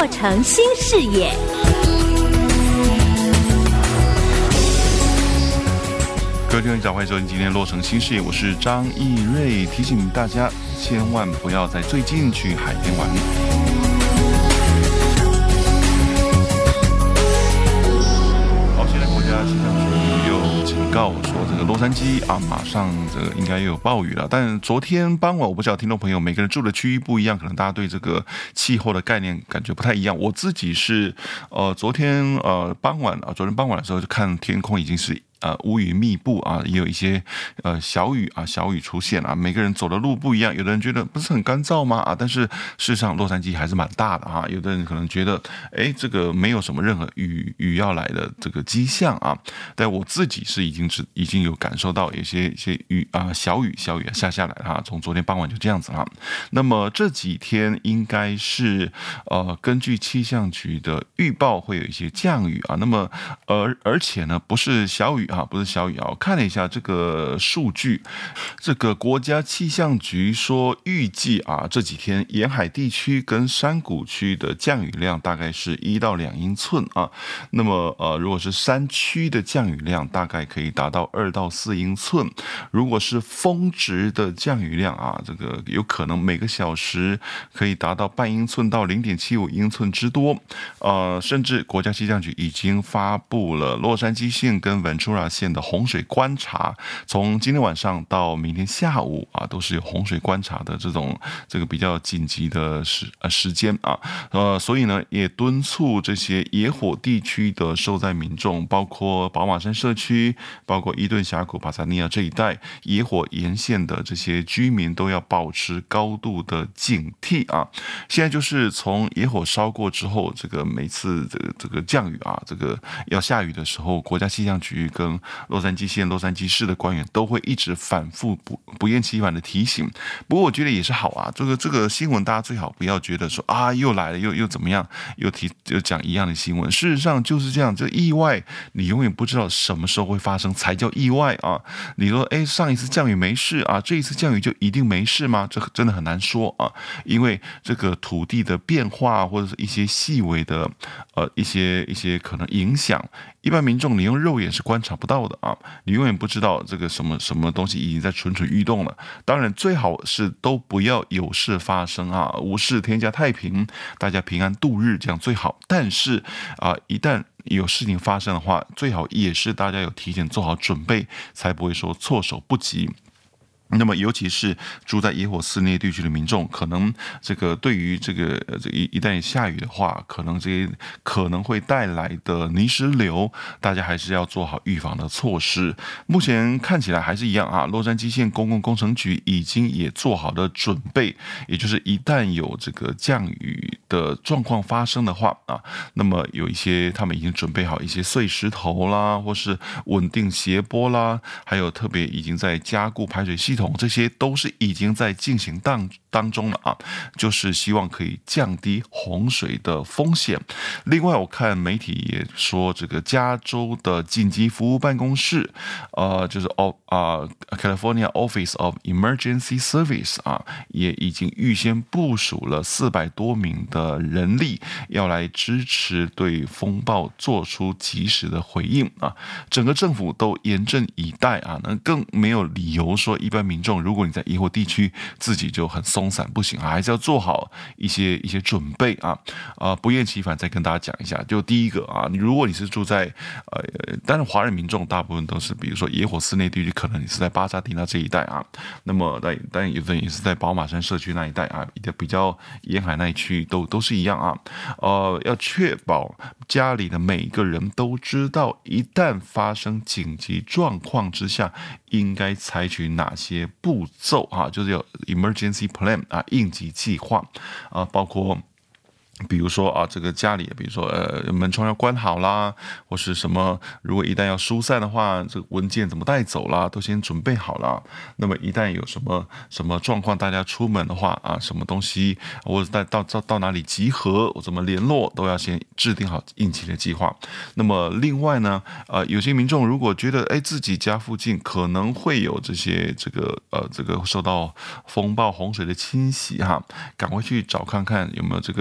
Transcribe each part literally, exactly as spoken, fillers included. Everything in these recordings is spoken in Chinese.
洛城新视野。 各位听众早，欢迎收听今天洛城新视野，我是张义瑞。提醒大家，千万不要在最近去海边玩。好，现在国家气象局又警告说，这个洛杉矶啊，马上这个应该又有暴雨了。但昨天傍晚，我不知道听众朋友每个人住的区域不一样，可能大家对这个气候的概念感觉不太一样。我自己是呃，昨天呃傍晚啊，昨天傍晚的时候就看天空已经是。呃，乌云密布啊，也有一些呃小雨啊，小雨出现啊。每个人走的路不一样，有的人觉得不是很干燥吗？啊，但是事实上洛杉矶还是蛮大的哈。有的人可能觉得，哎，这个没有什么任何雨雨要来的这个迹象啊。但我自己是已经是已经有感受到有些一些雨啊，小雨小雨下下来哈。从昨天傍晚就这样子哈。那么这几天应该是呃，根据气象局的预报会有一些降雨啊。那么而而且呢，不是小雨。啊，不是小雨啊！我看了一下这个数据，这个国家气象局说预计啊，这几天沿海地区跟山谷区的降雨量大概是一到两英寸啊。那么呃，如果是山区的降雨量，大概可以达到二到四英寸。如果是峰值的降雨量啊，这个有可能每个小时可以达到半英寸到零点七五英寸之多。呃，甚至国家气象局已经发布了洛杉矶县跟文朱拉县的洪水观察，从今天晚上到明天下午啊，都是有洪水观察的这种这个比较紧急的时呃时间啊，呃，所以呢，也敦促这些野火地区的受灾民众，包括宝马山社区，包括伊顿峡谷、帕萨尼亚这一带野火沿线的这些居民，都要保持高度的警惕啊。现在就是从野火烧过之后，这个每次这个这个降雨啊，这个要下雨的时候，国家气象局跟洛杉矶县、洛杉矶市的官员都会一直反复不不厌其烦的提醒。不过我觉得也是好啊，这个这个新闻大家最好不要觉得说啊又来了又又怎么样，又提又讲一样的新闻。事实上就是这样，这意外你永远不知道什么时候会发生才叫意外啊。你说哎上一次降雨没事啊，这一次降雨就一定没事吗？这真的很难说啊，因为这个土地的变化或者是一些细微的呃一些一些可能影响。一般民众你用肉眼是观察不到的啊，你永远不知道这个什么什么东西已经在蠢蠢欲动了。当然最好是都不要有事发生啊，无事天下太平，大家平安度日这样最好。但是啊，一旦有事情发生的话，最好也是大家有提前做好准备，才不会说措手不及。那么，尤其是住在野火肆虐地区的民众，可能这个对于这个这一一旦下雨的话，可能这些可能会带来的泥石流，大家还是要做好预防的措施。目前看起来还是一样啊，洛杉矶县公共工程局已经也做好了准备，也就是一旦有这个降雨的状况发生的话啊，那么有一些他们已经准备好一些碎石头啦，或是稳定斜坡啦，还有特别已经在加固排水系统。这些都是已经在进行当当中了啊，就是希望可以降低洪水的风险。另外，我看媒体也说，这个加州的紧急服务办公室，呃，就是哦啊 California Office of Emergency Service 啊，也已经预先部署了四百多名的人力，要来支持对风暴做出及时的回应啊。整个政府都严阵以待啊，那更没有理由说一般民众，如果你在野火地区自己就很松散不行啊，还是要做好一些一些准备啊啊、呃！不厌其烦再跟大家讲一下，就第一个啊，你如果你是住在呃，当然华人民众大部分都是，比如说野火肆虐地区，可能你是在巴扎迪纳这一带啊，那么但但有的人也是在宝马山社区那一带啊，比较沿海那一区都都是一样啊。呃，要确保家里的每一个人都知道，一旦发生紧急状况之下，应该采取哪些步骤啊？就是有 emergency plan 啊，应急计划啊，包括。比如说啊，这个家里，比如说呃，门窗要关好啦，或是什么，如果一旦要疏散的话，这个文件怎么带走啦，都先准备好了。那么一旦有什么什么状况，大家出门的话啊，什么东西，或者到到到哪里集合，我怎么联络，都要先制定好应急的计划。那么另外呢，呃，有些民众如果觉得哎自己家附近可能会有这些这个呃这个受到风暴洪水的侵袭哈，赶快去找看看有没有这个沙。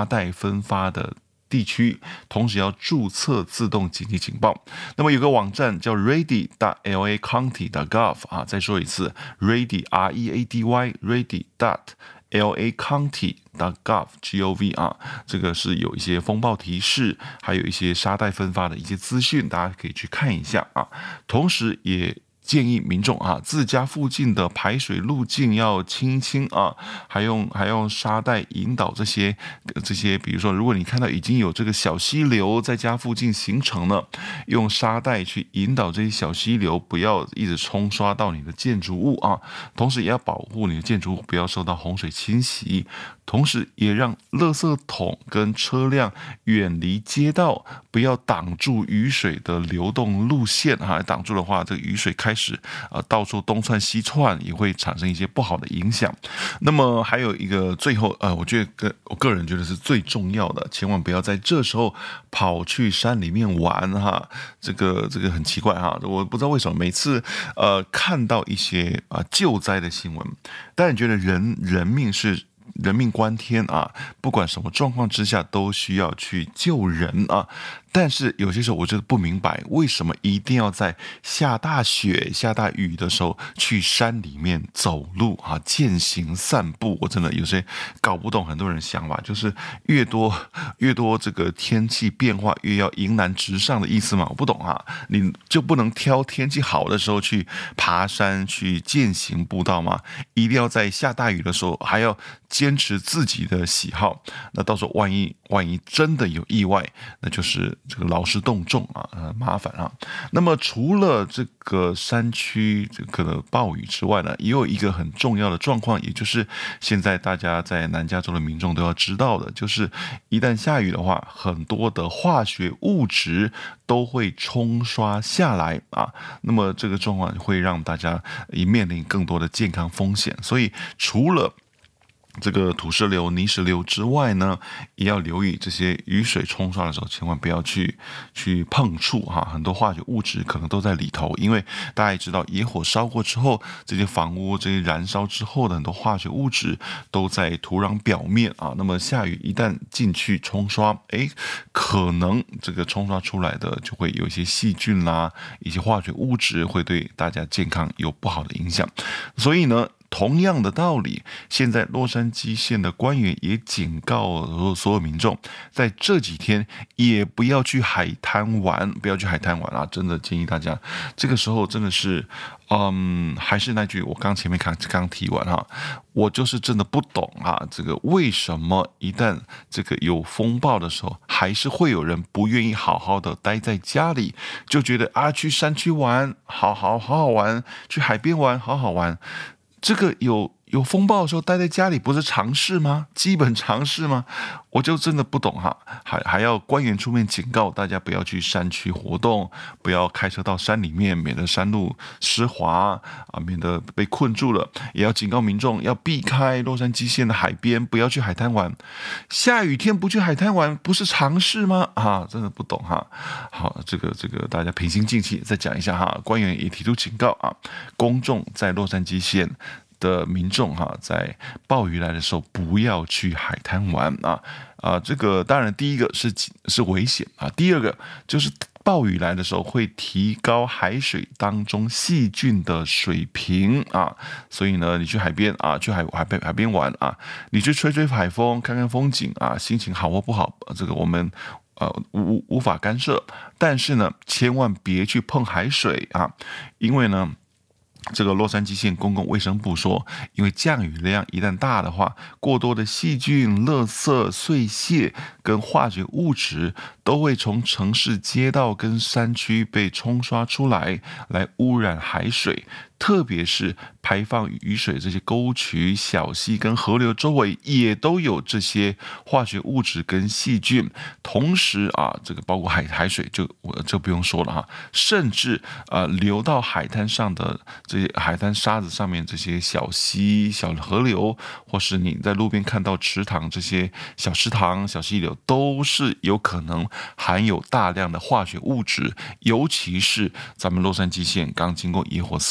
沙袋分发的地区，同时要注册自动紧急警报。那么有个网站叫 ready dot l a county dot gov 啊，再说一次 ready r e a d y ready dot l a county dot gov g o v 啊，这个是有一些风暴提示，还有一些沙袋分发的一些资讯，大家可以去看一下啊。同时也建议民众啊，自家附近的排水路径要清一清啊，还用还用沙袋引导这些这些，比如说，如果你看到已经有这个小溪流在家附近形成了，用沙袋去引导这些小溪流，不要一直冲刷到你的建筑物啊。同时也要保护你的建筑物不要受到洪水侵袭，同时也让垃圾桶跟车辆远离街道，不要挡住雨水的流动路线啊。挡住的话，这个雨水开始呃到处东窜西窜，也会产生一些不好的影响。那么还有一个最后呃，我觉得个我个人觉得是最重要的，千万不要在这时候跑去山里面玩哈。这个这个很奇怪哈，我不知道为什么每次呃看到一些啊、呃、救灾的新闻，当然觉得人人命是人命关天啊，不管什么状况之下都需要去救人啊。但是有些时候我真的不明白，为什么一定要在下大雪、下大雨的时候去山里面走路啊、健行、散步？我真的有些搞不懂很多人想法，就是越多越多这个天气变化，越要迎难直上的意思嘛？我不懂啊，你就不能挑天气好的时候去爬山、去健行步道吗？一定要在下大雨的时候还要坚持自己的喜好？那到时候万一万一真的有意外，那就是这个劳师动众啊，呃，麻烦啊。那么除了这个山区这个暴雨之外呢，也有一个很重要的状况，也就是现在大家在南加州的民众都要知道的，就是一旦下雨的话，很多的化学物质都会冲刷下来啊。那么这个状况会让大家也面临更多的健康风险，所以除了这个土石流、泥石流之外呢，也要留意这些雨水冲刷的时候，千万不要去去碰触哈，很多化学物质可能都在里头，因为大家也知道，野火烧过之后，这些房屋这些燃烧之后的很多化学物质都在土壤表面啊。那么下雨一旦进去冲刷，哎，可能这个冲刷出来的就会有一些细菌啦，一些化学物质会对大家健康有不好的影响，所以呢。同样的道理，现在洛杉矶县的官员也警告所有民众，在这几天也不要去海滩玩，不要去海滩玩啊！真的建议大家，这个时候真的是，嗯，还是那句我刚前面刚刚提完哈，我就是真的不懂啊，这个为什么一旦这个有风暴的时候，还是会有人不愿意好好的待在家里，就觉得啊，去山区玩，好好好好玩，去海边玩，好好玩。这个有有风暴的时候待在家里不是常识吗？基本常识吗？我就真的不懂哈，还还要官员出面警告大家不要去山区活动，不要开车到山里面，免得山路湿滑啊，免得被困住了。也要警告民众要避开洛杉矶县的海边，不要去海滩玩。下雨天不去海滩玩不是常识吗？啊，真的不懂哈。好，这个这个大家平心静气再讲一下哈。官员也提出警告啊，公众在洛杉矶县的民众哈，在暴雨来的时候不要去海滩玩啊啊！这个当然第一个是是危险啊，第二个就是暴雨来的时候会提高海水当中细菌的水平啊，所以呢，你去海边啊，去海海边海边玩啊，你去吹吹海风，看看风景啊，心情好或不好，这个我们。呃，无无法干涉，但是呢，千万别去碰海水啊，因为呢。这个洛杉矶县公共卫生部说，因为降雨量一旦大的话，过多的细菌、垃圾、碎屑跟化学物质都会从城市街道跟山区被冲刷出来，来污染海水。特别是排放雨水这些沟渠、小溪跟河流周围也都有这些化学物质跟细菌。同时啊，这个包括海海水就我就不用说了哈，甚至呃流到海滩上的这些海滩沙子上面这些小溪、小河流，或是你在路边看到池塘这些小池塘、小溪流，都是有可能含有大量的化学物质。尤其是咱们洛杉矶县刚经过野火肆虐中。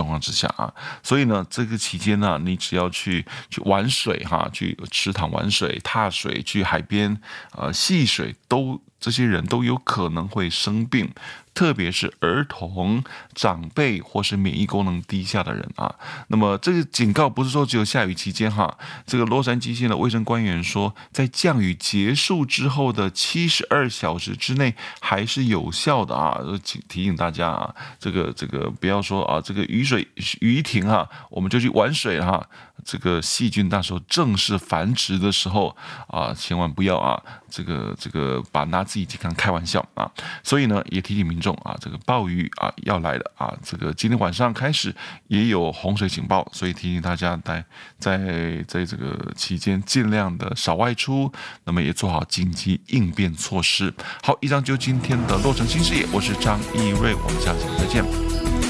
状况之下啊，所以呢，这个期间呢，你只要去去玩水哈，去池塘玩水、踏水、去海边呃戏水，都这些人都有可能会生病。特别是儿童、长辈或是免疫功能低下的人啊，那么这个警告不是说只有下雨期间哈，这个洛杉矶县的卫生官员说，在降雨结束之后的七十二小时之内还是有效的啊，请提醒大家啊，这个这个不要说啊，这个雨水雨一停哈，我们就去玩水了哈，这个细菌那时候正是繁殖的时候啊，千万不要啊，这个这个把拿自己健康开玩笑啊，所以呢，也提醒民众啊，这个暴雨啊要来了啊，这个今天晚上开始也有洪水警报，所以提醒大家在在在这个期间尽量的少外出，那么也做好紧急应变措施。好，以上就今天的洛城新视野，我是张义瑞，我们下期再见。